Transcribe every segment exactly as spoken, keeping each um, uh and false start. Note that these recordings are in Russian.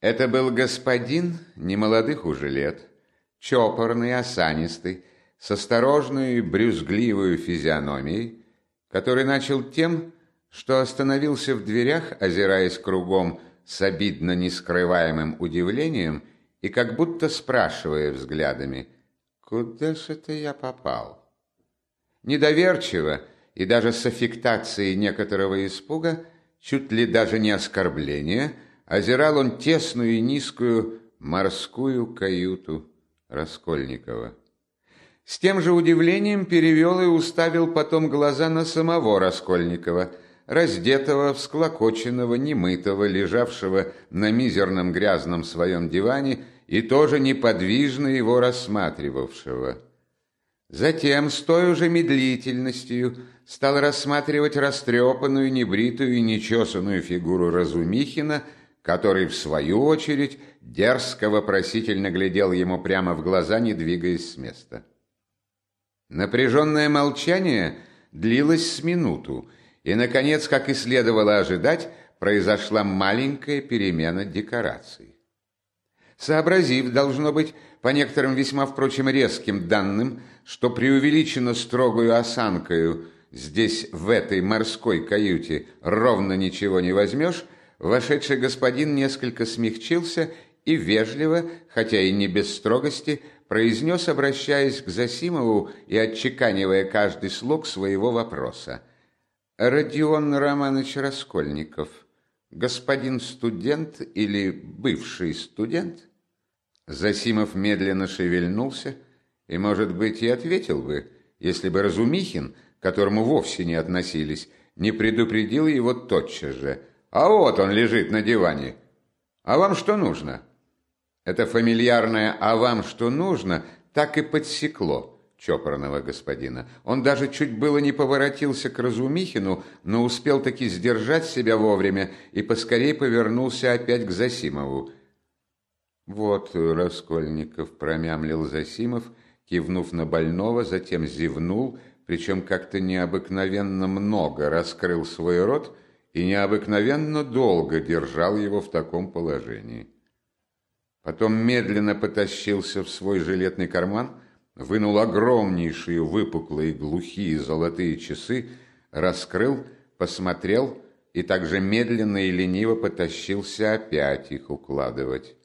Это был господин немолодых уже лет, чопорный, осанистый, с осторожной брюзгливой физиономией, который начал тем, что остановился в дверях, озираясь кругом с обидно нескрываемым удивлением и как будто спрашивая взглядами: «Куда же это я попал?» Недоверчиво и даже с аффектацией некоторого испуга, чуть ли даже не оскорбления, озирал он тесную и низкую морскую каюту Раскольникова. С тем же удивлением перевел и уставил потом глаза на самого Раскольникова, раздетого, всклокоченного, немытого, лежавшего на мизерном грязном своем диване и тоже неподвижно его рассматривавшего. Затем, с той же медлительностью, стал рассматривать растрепанную, небритую и нечесанную фигуру Разумихина, который, в свою очередь, дерзко-вопросительно глядел ему прямо в глаза, не двигаясь с места. Напряженное молчание длилось с минуту, и, наконец, как и следовало ожидать, произошла маленькая перемена декораций. Сообразив, должно быть, по некоторым весьма, впрочем, резким данным, что преувеличенно строгою осанкою здесь, в этой морской каюте, ровно ничего не возьмешь, вошедший господин несколько смягчился и вежливо, хотя и не без строгости, произнес, обращаясь к Зосимову и отчеканивая каждый слог своего вопроса: «Родион Романович Раскольников, господин студент или бывший студент?» Зосимов медленно шевельнулся и, может быть, и ответил бы, если бы Разумихин, к которому вовсе не относились, не предупредил его тотчас же: «А вот он лежит на диване. А вам что нужно?» Это фамильярное «а вам что нужно» так и подсекло чопорного господина. Он даже чуть было не поворотился к Разумихину, но успел таки сдержать себя вовремя и поскорей повернулся опять к Зосимову. «Вот, Раскольников», — промямлил Зосимов, кивнув на больного, затем зевнул, причем как-то необыкновенно много раскрыл свой рот и необыкновенно долго держал его в таком положении. Потом медленно потащился в свой жилетный карман, вынул огромнейшие выпуклые глухие золотые часы, раскрыл, посмотрел и также медленно и лениво потащился опять их укладывать.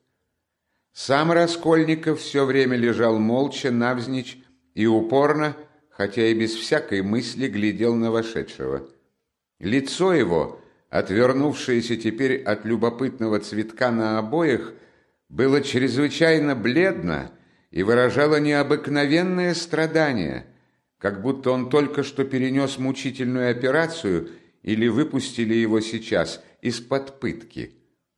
Сам Раскольников все время лежал молча, навзничь и упорно, хотя и без всякой мысли, глядел на вошедшего. Лицо его, отвернувшееся теперь от любопытного цветка на обоях, было чрезвычайно бледно и выражало необыкновенное страдание, как будто он только что перенес мучительную операцию или выпустили его сейчас из-под пытки.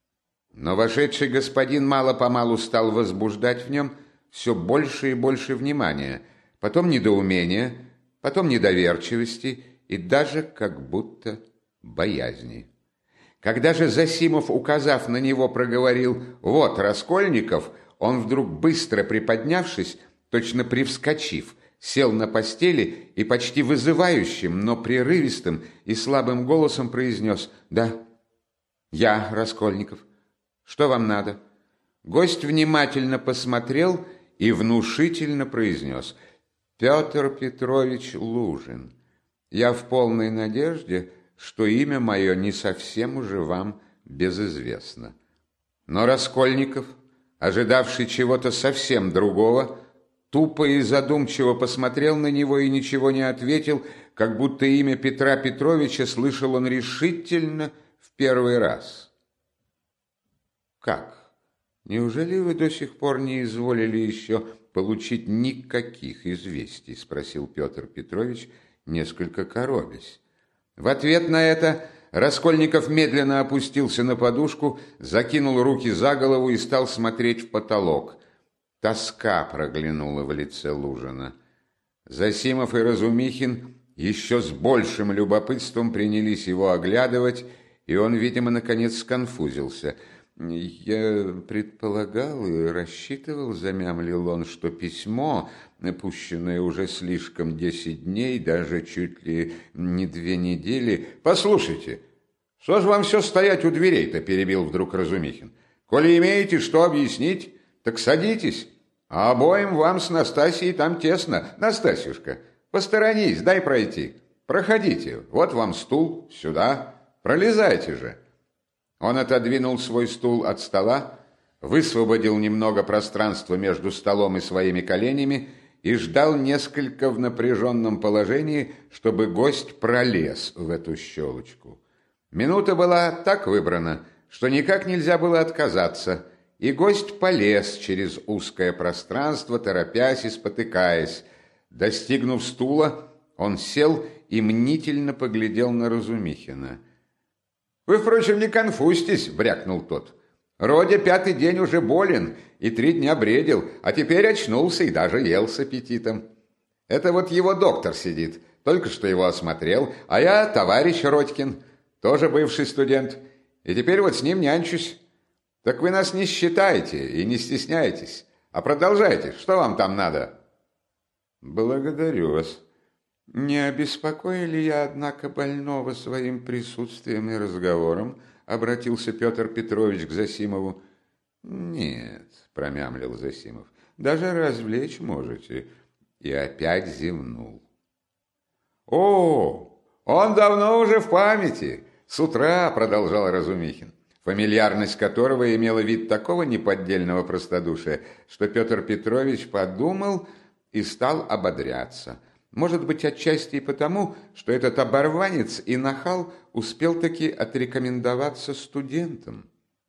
Но вошедший господин мало-помалу стал возбуждать в нем все больше и больше внимания, потом недоумения, потом недоверчивости и даже как будто боязни. Когда же Зосимов, указав на него, проговорил: «Вот Раскольников», он вдруг, быстро приподнявшись, точно привскочив, сел на постели и почти вызывающим, но прерывистым и слабым голосом произнес: «Да, я Раскольников. Что вам надо?» Гость внимательно посмотрел и внушительно произнес: «Петр Петрович Лужин. Я в полной надежде, что имя мое не совсем уже вам безызвестно». Но Раскольников, ожидавший чего-то совсем другого, тупо и задумчиво посмотрел на него и ничего не ответил, как будто имя Петра Петровича слышал он решительно в первый раз. «Как? Неужели вы до сих пор не изволили еще получить никаких известий?» — спросил Петр Петрович, несколько коробясь. В ответ на это Раскольников медленно опустился на подушку, закинул руки за голову и стал смотреть в потолок. Тоска проглянула в лице Лужина. Зосимов и Разумихин еще с большим любопытством принялись его оглядывать, и он, видимо, наконец сконфузился. «Я предполагал и рассчитывал, — замямлил он, — что письмо, пущенное уже слишком десять дней, даже чуть ли не две недели...» «Послушайте, что же вам все стоять у дверей-то?» — перебил вдруг Разумихин. Коли имеете что объяснить, так садитесь. А обоим вам с Настасьей там тесно. Настасьюшка, посторонись, дай пройти. Проходите, вот вам стул, сюда. Пролезайте же». Он отодвинул свой стул от стола, высвободил немного пространства между столом и своими коленями и ждал несколько в напряженном положении, чтобы гость пролез в эту щелочку. Минута была так выбрана, что никак нельзя было отказаться, и гость полез через узкое пространство, торопясь и спотыкаясь. Достигнув стула, он сел и мнительно поглядел на Разумихина. «Вы, впрочем, не конфузьтесь», — брякнул тот. «Родя пятый день уже болен и три дня бредил, а теперь очнулся и даже ел с аппетитом. Это вот его доктор сидит, только что его осмотрел, а я товарищ Родькин, тоже бывший студент, и теперь вот с ним нянчусь. Так вы нас не считайте и не стесняйтесь, а продолжайте, что вам там надо?» «Благодарю вас. Не обеспокоили я, однако, больного своим присутствием и разговором?» — обратился Петр Петрович к Зосимову. «Нет», — промямлил Зосимов, — «даже развлечь можете». И опять зевнул. «О, он давно уже в памяти. С утра», — продолжал Разумихин, фамильярность которого имела вид такого неподдельного простодушия, что Петр Петрович подумал и стал ободряться. Может быть, отчасти и потому, что этот оборванец и нахал успел таки отрекомендоваться студентам.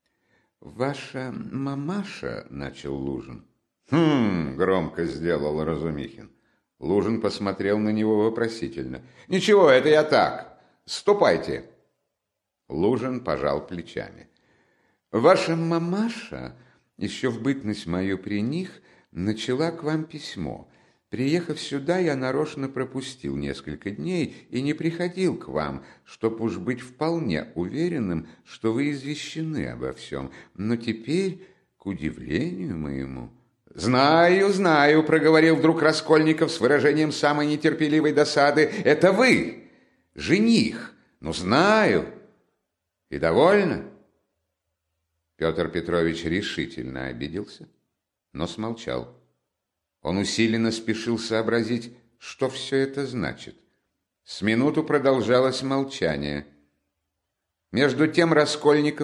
«Ваша мамаша», — начал Лужин. «Хм», — громко сделал Разумихин. Лужин посмотрел на него вопросительно. «Ничего, это я так. Ступайте». Лужин пожал плечами. «Ваша мамаша, еще в бытность мою при них, начала к вам письмо. Приехав сюда, я нарочно пропустил несколько дней и не приходил к вам, чтоб уж быть вполне уверенным, что вы извещены обо всем. Но теперь, к удивлению моему...» «Знаю, знаю», — проговорил вдруг Раскольников с выражением самой нетерпеливой досады. «Это вы, жених. Ну, знаю. И довольно?» Петр Петрович решительно обиделся, но смолчал. Он усиленно спешил сообразить, что все это значит. С минуту продолжалось молчание. Между тем Раскольников,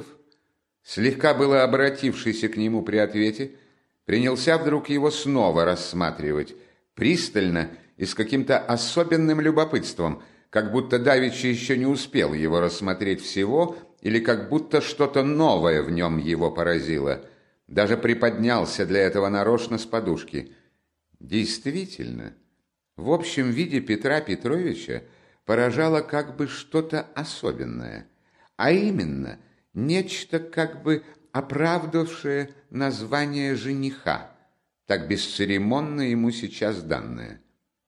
слегка было обратившийся к нему при ответе, принялся вдруг его снова рассматривать, пристально и с каким-то особенным любопытством, как будто давеча еще не успел его рассмотреть всего, или как будто что-то новое в нем его поразило. Даже приподнялся для этого нарочно с подушки. Действительно, в общем виде Петра Петровича поражало как бы что-то особенное, а именно нечто как бы оправдавшее название жениха, так бесцеремонно ему сейчас данное.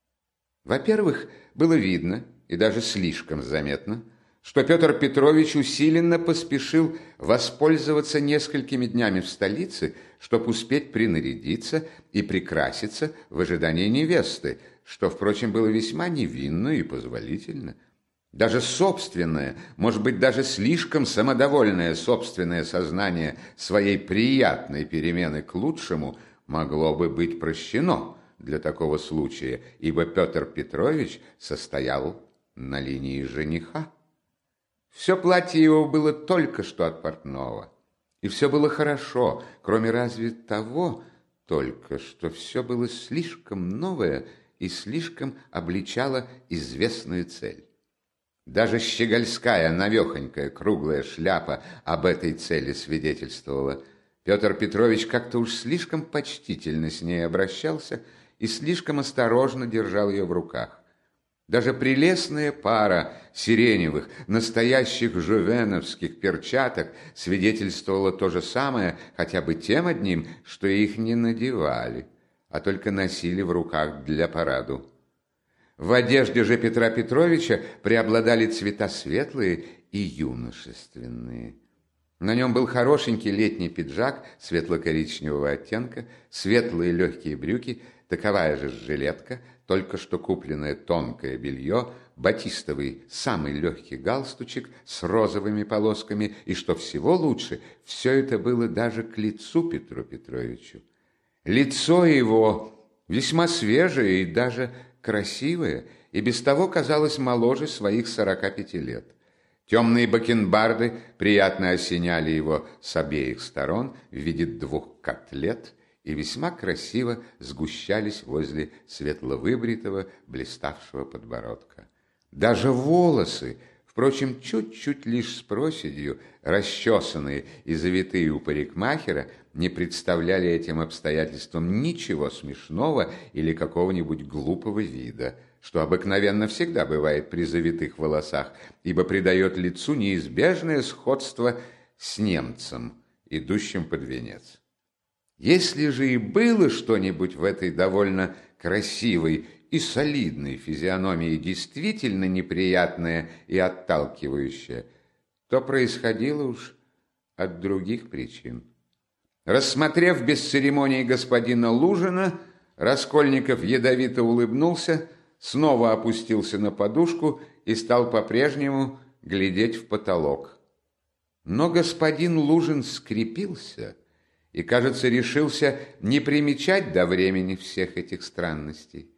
Во-первых, было видно, и даже слишком заметно, что Петр Петрович усиленно поспешил воспользоваться несколькими днями в столице, чтобы успеть принарядиться и прикраситься в ожидании невесты, что, впрочем, было весьма невинно и позволительно. Даже собственное, может быть, даже слишком самодовольное собственное сознание своей приятной перемены к лучшему могло бы быть прощено для такого случая, ибо Петр Петрович состоял на линии жениха. Все платье его было только что от портного, и все было хорошо, кроме разве того только, что все было слишком новое и слишком обличало известную цель. Даже щегольская, навехонькая, круглая шляпа об этой цели свидетельствовала. Петр Петрович как-то уж слишком почтительно с ней обращался и слишком осторожно держал ее в руках. Даже прелестная пара сиреневых, настоящих жувеновских перчаток свидетельствовала то же самое, хотя бы тем одним, что их не надевали, а только носили в руках для параду. В одежде же Петра Петровича преобладали цвета светлые и юношественные. На нем был хорошенький летний пиджак светло-коричневого оттенка, светлые легкие брюки, таковая же жилетка, только что купленное тонкое белье, батистовый, самый легкий галстучек с розовыми полосками, и, что всего лучше, все это было даже к лицу Петру Петровичу. Лицо его весьма свежее и даже красивое, и без того казалось моложе своих сорока пяти лет. Темные бакенбарды приятно осеняли его с обеих сторон в виде двух котлет и весьма красиво сгущались возле светловыбритого, блиставшего подбородка. Даже волосы, впрочем, чуть-чуть лишь с проседью, расчесанные и завитые у парикмахера, не представляли этим обстоятельствам ничего смешного или какого-нибудь глупого вида, что обыкновенно всегда бывает при завитых волосах, ибо придает лицу неизбежное сходство с немцем, идущим под венец. Если же и было что-нибудь в этой довольно красивой и солидной физиономии действительно неприятное и отталкивающее, то происходило уж от других причин. Рассмотрев без церемонии господина Лужина, Раскольников ядовито улыбнулся, снова опустился на подушку и стал по-прежнему глядеть в потолок. Но господин Лужин скрепился и, кажется, решился не примечать до времени всех этих странностей.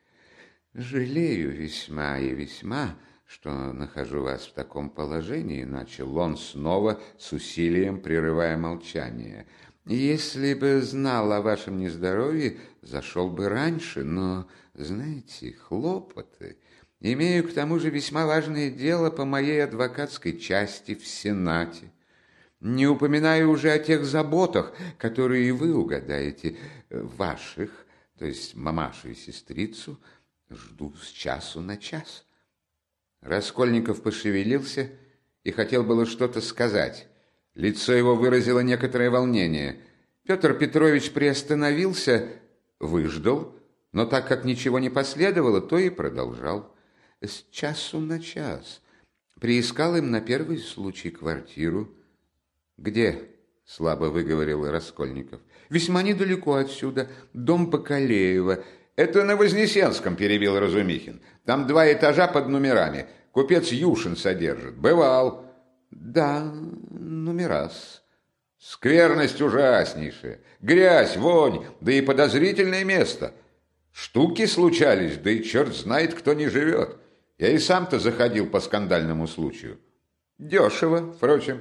«Жалею весьма и весьма, что нахожу вас в таком положении», — начал он снова с усилием, прерывая молчание. «Если бы знал о вашем нездоровье, зашел бы раньше, но, знаете, хлопоты. Имею к тому же весьма важное дело по моей адвокатской части в Сенате. Не упоминаю уже о тех заботах, которые вы угадаете, ваших, то есть мамашу и сестрицу, жду с часу на час». Раскольников пошевелился и хотел было что-то сказать. Лицо его выразило некоторое волнение. Петр Петрович приостановился, выждал, но так как ничего не последовало, то и продолжал. С часу на час. Приискал им на первый случай квартиру. «Где?» — слабо выговорил Раскольников. «Весьма недалеко отсюда, дом Бакалеева». «Это на Вознесенском», — перебил Разумихин. «Там два этажа под номерами. Купец Юшин содержит. Бывал». «Да, номера-с». «Скверность ужаснейшая. Грязь, вонь, да и подозрительное место. Штуки случались, да и черт знает, кто не живет. Я и сам-то заходил по скандальному случаю. Дешево, впрочем».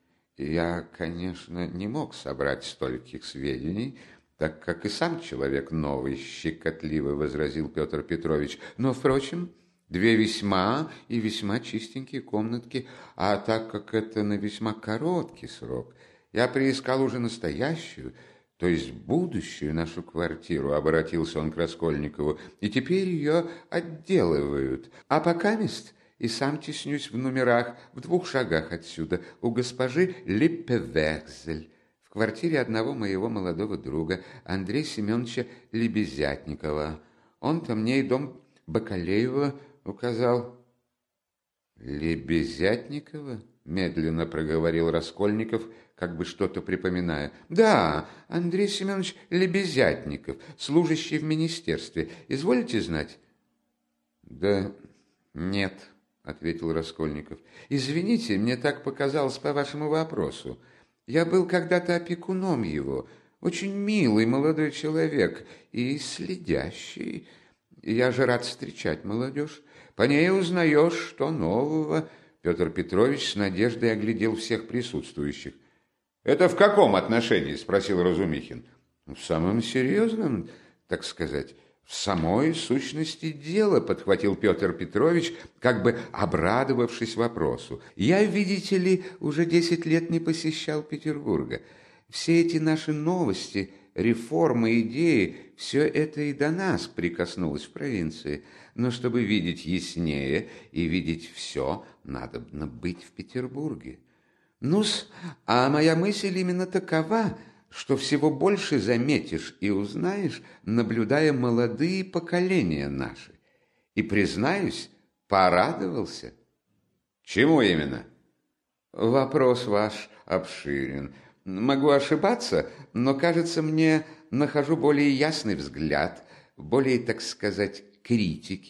«Я, конечно, не мог собрать стольких сведений, так как и сам человек новый», — щекотливо возразил Петр Петрович. «Но, впрочем, две весьма и весьма чистенькие комнатки, а так как это на весьма короткий срок, я приискал уже настоящую, то есть будущую нашу квартиру», — обратился он к Раскольникову, «и теперь ее отделывают. А покамест и сам теснюсь в номерах в двух шагах отсюда, у госпожи Липпевекзель, в квартире одного моего молодого друга, Андрея Семеновича Лебезятникова. Он-то мне и дом Бакалеева указал». «Лебезятникова?» — медленно проговорил Раскольников, как бы что-то припоминая. «Да, Андрей Семенович Лебезятников, служащий в министерстве. Изволите знать?» «Да нет», — ответил Раскольников. «Извините, мне так показалось по вашему вопросу. Я был когда-то опекуном его, очень милый молодой человек и следящий. Я же рад встречать молодежь. По ней узнаешь, что нового». Петр Петрович с надеждой оглядел всех присутствующих. «Это в каком отношении?» — спросил Разумихин. «В самом серьезном, так сказать, в самой сущности дела», — подхватил Петр Петрович, как бы обрадовавшись вопросу. «Я, видите ли, уже десять лет не посещал Петербурга. Все эти наши новости, реформы, идеи, все это и до нас прикоснулось в провинции. Но чтобы видеть яснее и видеть все, надобно быть в Петербурге. Ну-с, а моя мысль именно такова, что всего больше заметишь и узнаешь, наблюдая молодые поколения наши. И, признаюсь, порадовался». «Чему именно?» «Вопрос ваш обширен. Могу ошибаться, но, кажется, мне нахожу более ясный взгляд, более, так сказать, критики.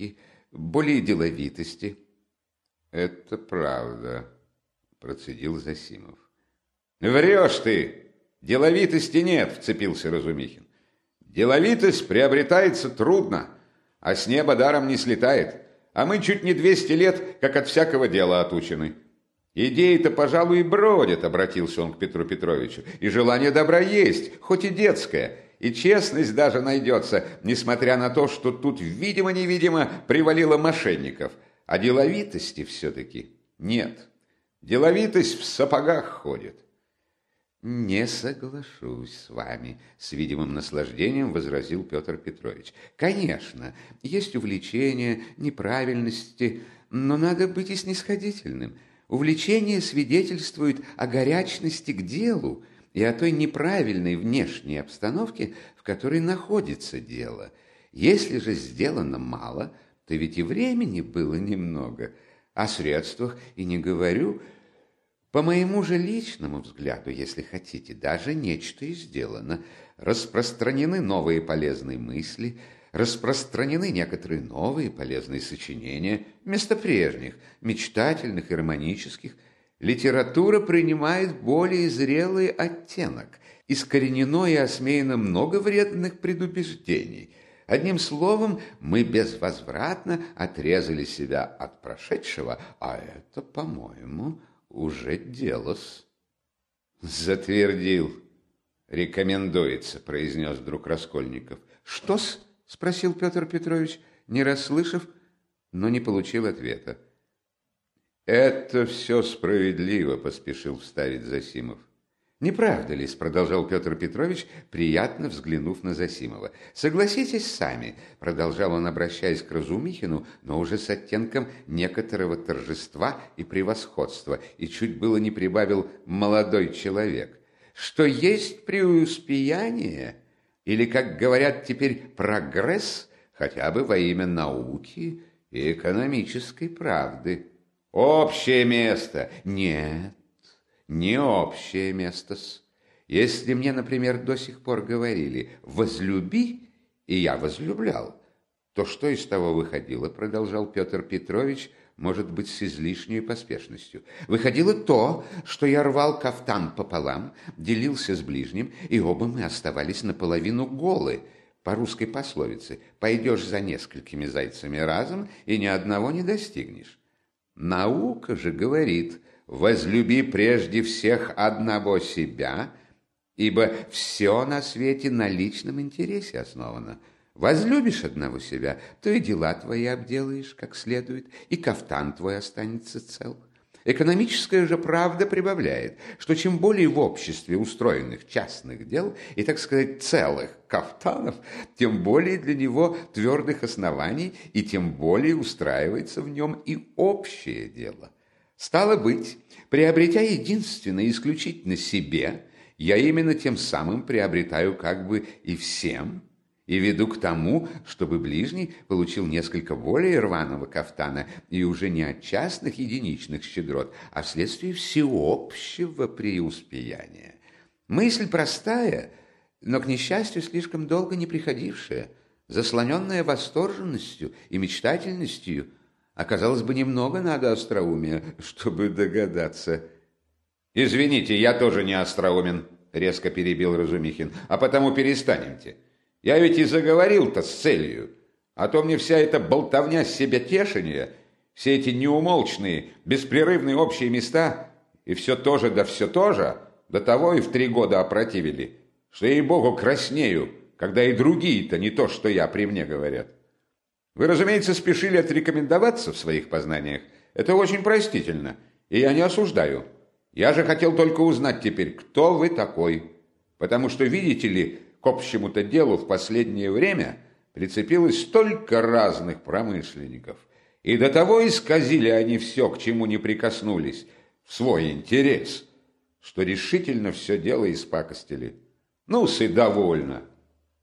более деловитости». «Это правда», — процедил Зосимов. «Врешь ты! Деловитости нет», — вцепился Разумихин. «Деловитость приобретается трудно, а с неба даром не слетает. А мы чуть не двести лет, как от всякого дела отучены. Идеи-то, пожалуй, и бродят», — обратился он к Петру Петровичу. «И желание добра есть, хоть и детское, и честность даже найдется, несмотря на то, что тут, видимо-невидимо, привалило мошенников. А деловитости все-таки нет. Деловитость в сапогах ходит». «Не соглашусь с вами», — с видимым наслаждением возразил Петр Петрович. «Конечно, есть увлечения, неправильности, но надо быть и снисходительным. Увлечение свидетельствует о горячности к делу и о той неправильной внешней обстановке, в которой находится дело. Если же сделано мало, то ведь и времени было немного. О средствах и не говорю. По моему же личному взгляду, если хотите, даже нечто и сделано. Распространены новые полезные мысли, распространены некоторые новые полезные сочинения, вместо прежних, мечтательных и романических. Литература принимает более зрелый оттенок, искоренено и осмеяно много вредных предубеждений. Одним словом, мы безвозвратно отрезали себя от прошедшего, а это, по-моему, уже дело-с. «Затвердил. Рекомендуется», — произнес вдруг Раскольников. «Что-с?» — спросил Петр Петрович, не расслышав, но не получил ответа. «Это все справедливо», — поспешил вставить Зосимов. «Не правда ли?» — продолжал Петр Петрович, приятно взглянув на Зосимова. «Согласитесь сами», — продолжал он, обращаясь к Разумихину, но уже с оттенком некоторого торжества и превосходства, и чуть было не прибавил «молодой человек», что есть преуспеяние, или, как говорят теперь, прогресс, хотя бы во имя науки и экономической правды. «Общее место!» «Нет. Не общее место-с. Если мне, например, до сих пор говорили «возлюби», и я возлюблял, то что из того выходило, продолжал Петр Петрович, может быть, с излишней поспешностью. Выходило то, что я рвал кафтан пополам, делился с ближним, и оба мы оставались наполовину голы. По русской пословице «пойдешь за несколькими зайцами разом, и ни одного не достигнешь». Наука же говорит «возлюби прежде всех одного себя», ибо все на свете на личном интересе основано. Возлюбишь одного себя, то и дела твои обделаешь как следует, и кафтан твой останется цел. Экономическая же правда прибавляет, что чем более в обществе устроенных частных дел и, так сказать, целых кафтанов, тем более для него твердых оснований и тем более устраивается в нем и общее дело. Стало быть, приобретя единственно исключительно себе, я именно тем самым приобретаю как бы и всем, и веду к тому, чтобы ближний получил несколько более рваного кафтана и уже не от частных единичных щедрот, а вследствие всеобщего преуспеяния. Мысль простая, но, к несчастью, слишком долго не приходившая, заслоненная восторженностью и мечтательностью. Оказалось бы, немного надо остроумия, чтобы догадаться. «Извините, я тоже не остроумен», — резко перебил Разумихин, «а потому перестанемте. Я ведь и заговорил-то с целью, а то мне вся эта болтовня себятешения, все эти неумолчные, беспрерывные общие места, и все то же да все то же, до того и в три года опротивили, что, ей-богу, краснею, когда и другие-то не то, что я, при мне говорят. Вы, разумеется, спешили отрекомендоваться в своих познаниях. Это очень простительно, и я не осуждаю. Я же хотел только узнать теперь, кто вы такой. Потому что, видите ли, к общему-то делу в последнее время прицепилось столько разных промышленников. И до того исказили они все, к чему не прикоснулись, в свой интерес, что решительно все дело испакостили. Ну-с и довольно.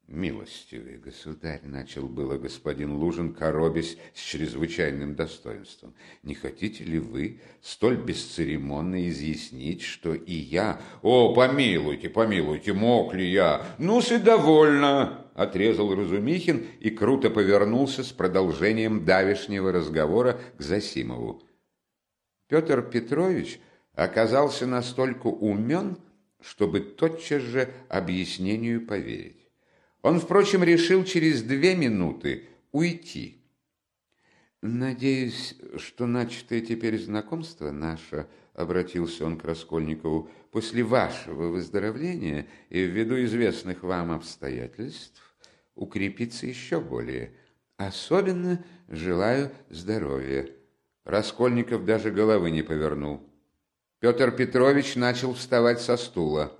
Милостивый государь, начал было господин Лужин, коробясь с чрезвычайным достоинством. Не хотите ли вы столь бесцеремонно изъяснить, что и я... О, помилуйте, помилуйте, мог ли я? Ну-с и довольно, отрезал Разумихин и круто повернулся с продолжением давешнего разговора к Зосимову. Петр Петрович оказался настолько умен, чтобы тотчас же объяснению поверить. Он, впрочем, решил через две минуты уйти. «Надеюсь, что начатое теперь знакомство наше, — обратился он к Раскольникову, — после вашего выздоровления и ввиду известных вам обстоятельств укрепится еще более. Особенно желаю здоровья». Раскольников даже головы не повернул. Петр Петрович начал вставать со стула.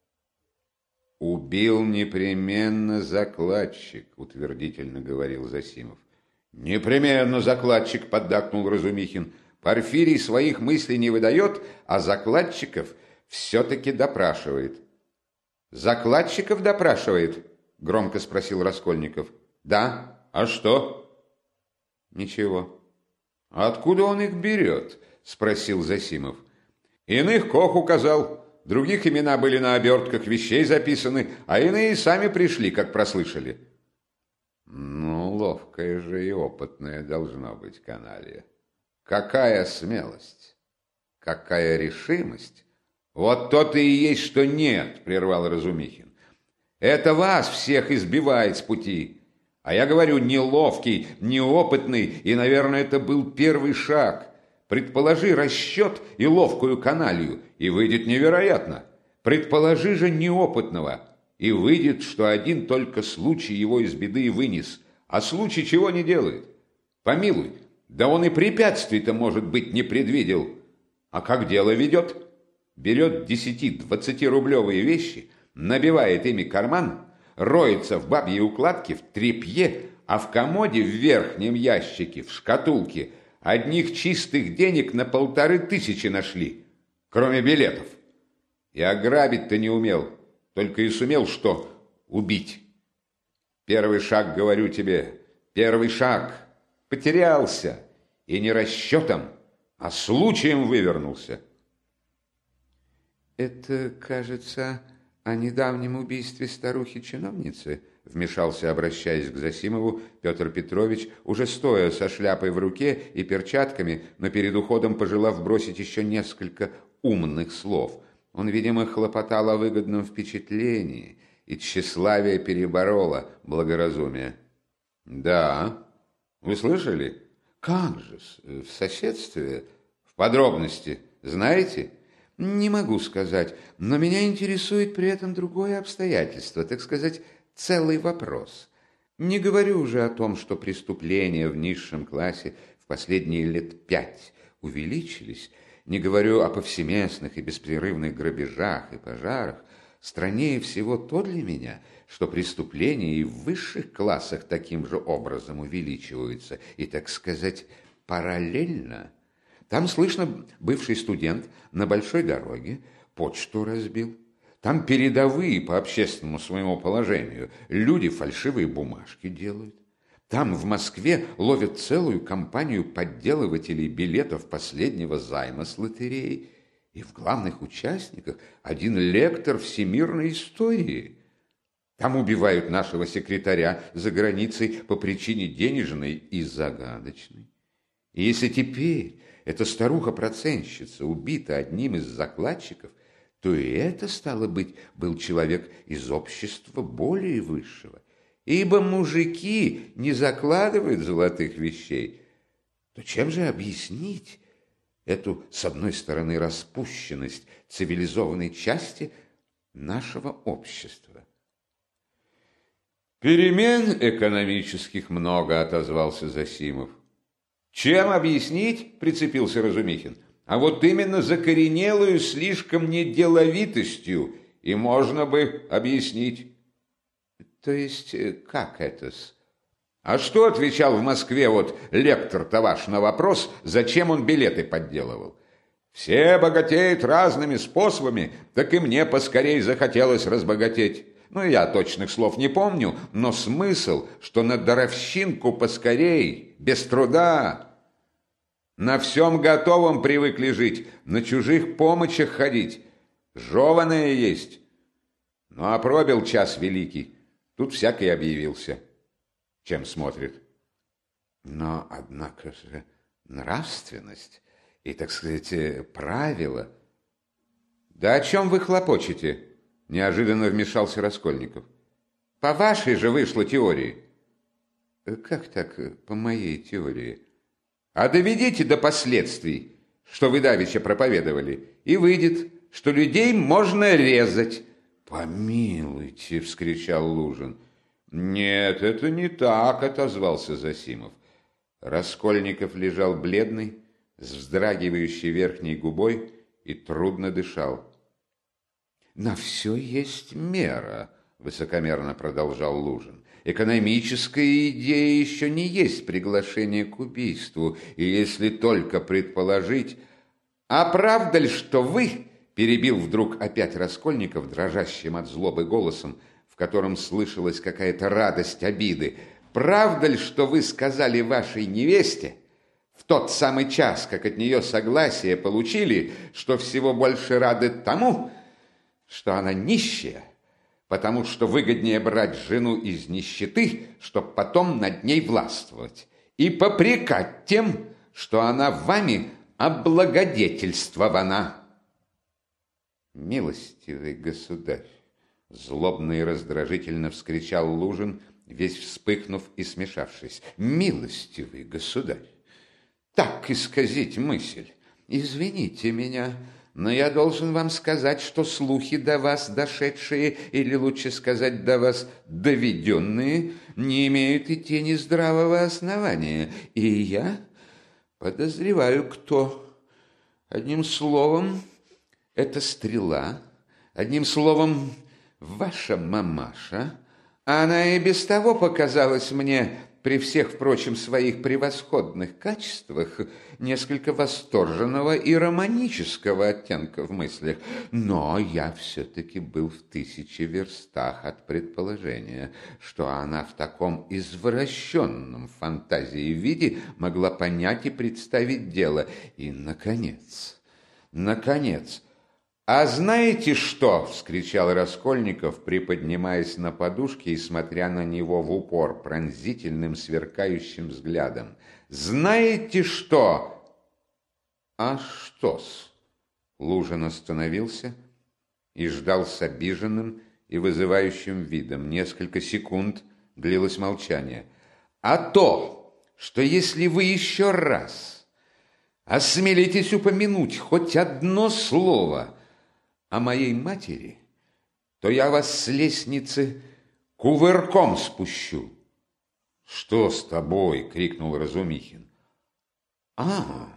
«Убил непременно закладчик», — утвердительно говорил Зосимов. «Непременно закладчик», — поддакнул Разумихин. «Порфирий своих мыслей не выдает, а закладчиков все-таки допрашивает». «Закладчиков допрашивает?» — громко спросил Раскольников. «Да. А что?» «Ничего». «Откуда он их берет?» — спросил Зосимов. «Иных Кох указал». Других имена были на обертках вещей записаны, а иные сами пришли, как прослышали. Ну, ловкая же и опытная должна быть каналья. Какая смелость! Какая решимость! Вот то-то и есть, что нет, прервал Разумихин. Это вас всех избивает с пути. А я говорю, неловкий, неопытный, и, наверное, это был первый шаг. Предположи расчет и ловкую каналью, и выйдет невероятно. Предположи же неопытного, и выйдет, что один только случай его из беды и вынес, а случай чего не делает. Помилуй, да он и препятствий-то, может быть, не предвидел. А как дело ведет? Берет десяти-двадцатирублевые вещи, набивает ими карман, роется в бабьей укладке, в тряпье, а в комоде в верхнем ящике, в шкатулке – одних чистых денег на полторы тысячи нашли, кроме билетов. И ограбить-то не умел, только и сумел что? Убить. Первый шаг, говорю тебе, первый шаг. Потерялся, и не расчетом, а случаем вывернулся. Это, кажется, о недавнем убийстве старухи-чиновницы, вмешался, обращаясь к Зосимову, Петр Петрович, уже стоя со шляпой в руке и перчатками, но перед уходом пожелав бросить еще несколько умных слов. Он, видимо, хлопотал о выгодном впечатлении, и тщеславие перебороло благоразумие. «Да, вы слышали? Как же, в соседстве, в подробности, знаете?» «Не могу сказать, но меня интересует при этом другое обстоятельство, так сказать, целый вопрос. Не говорю уже о том, что преступления в низшем классе в последние лет пять увеличились, не говорю о повсеместных и беспрерывных грабежах и пожарах. Страннее всего то для меня, что преступления и в высших классах таким же образом увеличиваются, и, так сказать, параллельно. Там, слышно, бывший студент на большой дороге почту разбил. Там передовые по общественному своему положению люди фальшивые бумажки делают. Там в Москве ловят целую компанию подделывателей билетов последнего займа с лотереи. И в главных участниках один лектор всемирной истории. Там убивают нашего секретаря за границей по причине денежной и загадочной. И если теперь эта старуха-процентщица убита одним из закладчиков, то и это, стало быть, был человек из общества более высшего. Ибо мужики не закладывают золотых вещей. То чем же объяснить эту, с одной стороны, распущенность цивилизованной части нашего общества? «Перемен экономических много», — отозвался Зосимов. «Чем объяснить?» — прицепился Разумихин. «А вот именно закоренелую слишком неделовитостью и можно бы объяснить». «То есть как это-с?» «А что отвечал в Москве вот лектор-то ваш на вопрос, зачем он билеты подделывал? Все богатеют разными способами, так и мне поскорей захотелось разбогатеть. Ну, я точных слов не помню, но смысл, что на даровщинку поскорей, без труда. На всем готовом привыкли жить, на чужих помощях ходить. Жеваное есть. Ну, а пробил час великий, тут всякий объявился. Чем смотрит? Но, однако же, нравственность и, так сказать, правила. Да о чем вы хлопочете? Неожиданно вмешался Раскольников. По вашей же вышло теории. Как так, по моей теории? А доведите до последствий, что вы давеча проповедовали, и выйдет, что людей можно резать. Помилуйте, вскричал Лужин. Нет, это не так, отозвался Зосимов. Раскольников лежал бледный, с вздрагивающей верхней губой и трудно дышал. «На все есть мера», — высокомерно продолжал Лужин. «Экономическая идея еще не есть приглашение к убийству, и если только предположить...» «А правда ли, что вы...» — перебил вдруг опять Раскольников дрожащим от злобы голосом, в котором слышалась какая-то радость обиды. «Правда ли, что вы сказали вашей невесте, в тот самый час, как от нее согласие получили, что всего больше рады тому, что она нищая, потому что выгоднее брать жену из нищеты, чтоб потом над ней властвовать, и попрекать тем, что она вами облагодетельствована?» «Милостивый государь!» — злобно и раздражительно вскричал Лужин, весь вспыхнув и смешавшись. «Милостивый государь! Так исказить мысль! Извините меня, но я должен вам сказать, что слухи до вас дошедшие, или лучше сказать, до вас доведенные, не имеют и тени здравого основания, и я подозреваю, кто. Одним словом, это стрела, одним словом, ваша мамаша. Она и без того показалась мне, при всех, впрочем, своих превосходных качествах, несколько восторженного и романического оттенка в мыслях. Но я все-таки был в тысяче верстах от предположения, что она в таком извращенном фантазии виде могла понять и представить дело. И, наконец, наконец... «А знаете что?» — вскричал Раскольников, приподнимаясь на подушке и смотря на него в упор пронзительным сверкающим взглядом. «Знаете что?» «А что-с?» Лужин остановился и ждал с обиженным и вызывающим видом. Несколько секунд длилось молчание. «А то, что если вы еще раз осмелитесь упомянуть хоть одно слово о моей матери, то я вас с лестницы кувырком спущу». «Что с тобой?» — крикнул Разумихин. «А,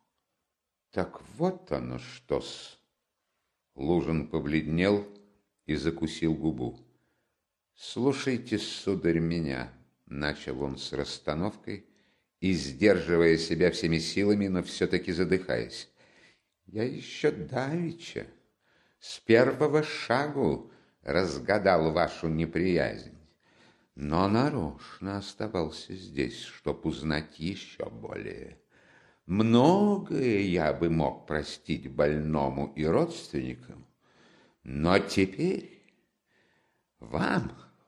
так вот оно что-с». Лужин побледнел и закусил губу. «Слушайте, сударь, меня», — начал он с расстановкой и, сдерживая себя всеми силами, но все-таки задыхаясь. «Я еще давеча с первого шагу разгадал вашу неприязнь, но нарочно оставался здесь, чтоб узнать еще более. Многое я бы мог простить больному и родственникам, но теперь вам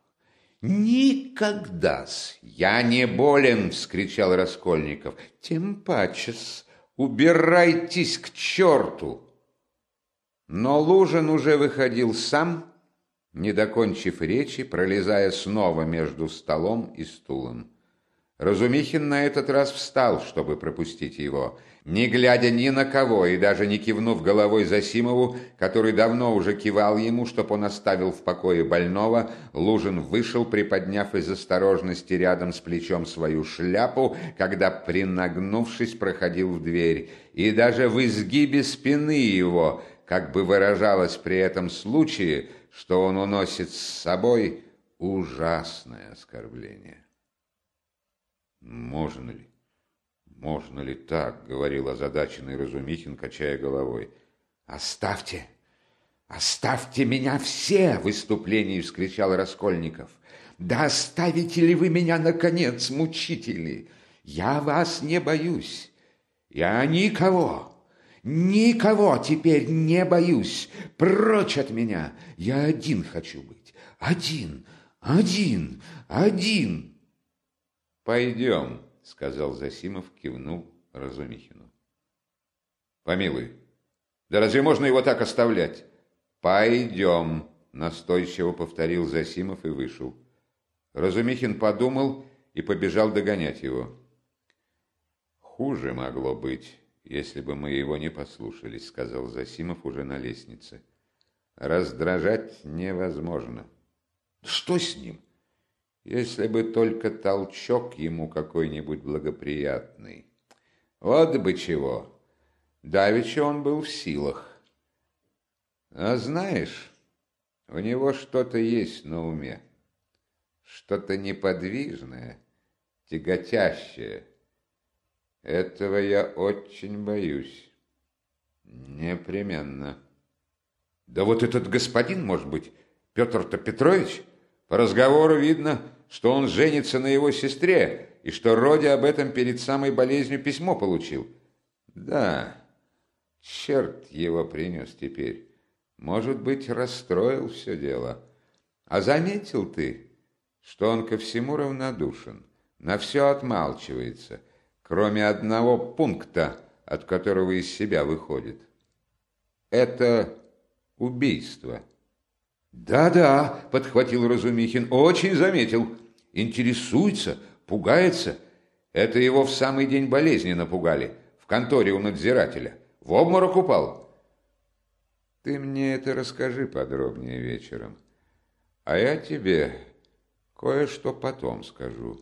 никогда-с я не болен!» — вскричал Раскольников. «Тем паче-с, убирайтесь к черту!» Но Лужин уже выходил сам, не докончив речи, пролезая снова между столом и стулом. Разумихин на этот раз встал, чтобы пропустить его. Не глядя ни на кого и даже не кивнув головой Зосимову, который давно уже кивал ему, чтоб он оставил в покое больного, Лужин вышел, приподняв из осторожности рядом с плечом свою шляпу, когда, принагнувшись, проходил в дверь. И даже в изгибе спины его как бы выражалось при этом случае, что он уносит с собой ужасное оскорбление. «Можно ли, можно ли так?» — говорил озадаченный Разумихин, качая головой. «Оставьте, «Оставьте меня все!» — в выступлении вскричал Раскольников. «Да оставите ли вы меня, наконец, мучители? Я вас не боюсь. Я никого, никого теперь не боюсь. Прочь от меня. Я один хочу быть. Один, один, один!» «Пойдем», — сказал Зосимов, кивнул Разумихину. «Помилуй, да разве можно его так оставлять?» «Пойдем», — настойчиво повторил Зосимов и вышел. Разумихин подумал и побежал догонять его. «Хуже могло быть, если бы мы его не послушались», — сказал Зосимов уже на лестнице. «Раздражать невозможно». «Что с ним?» «Если бы только толчок ему какой-нибудь благоприятный. Вот бы чего. Давеча он был в силах. А знаешь, у него что-то есть на уме, что-то неподвижное, тяготящее. Этого я очень боюсь. Непременно». «Да вот этот господин, может быть, Петр-то Петрович? По разговору видно, что он женится на его сестре, и что Родя об этом перед самой болезнью письмо получил». «Да, черт его принес теперь. Может быть, расстроил все дело. А заметил ты, что он ко всему равнодушен, на все отмалчивается, кроме одного пункта, от которого из себя выходит? Это убийство». «Да-да», — подхватил Разумихин, — «очень заметил. Интересуется, пугается. Это его в самый день болезни напугали, в конторе у надзирателя. В обморок упал». «Ты мне это расскажи подробнее вечером, а я тебе кое-что потом скажу.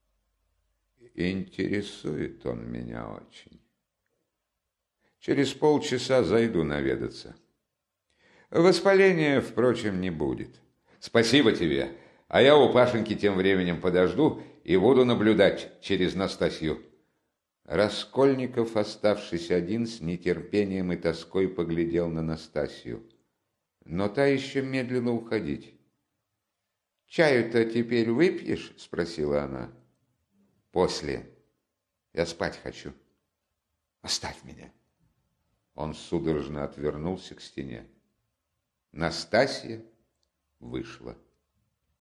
Интересует он меня очень. Через полчаса зайду наведаться. Воспаления, впрочем, не будет. Спасибо тебе, а я у Пашеньки тем временем подожду и буду наблюдать через Настасью». Раскольников, оставшись один, с нетерпением и тоской поглядел на Настасью. Но та еще медленно уходить. «Чаю-то теперь выпьешь?» — спросила она. «После. Я спать хочу. Оставь меня». Он судорожно отвернулся к стене. Настасья вышла.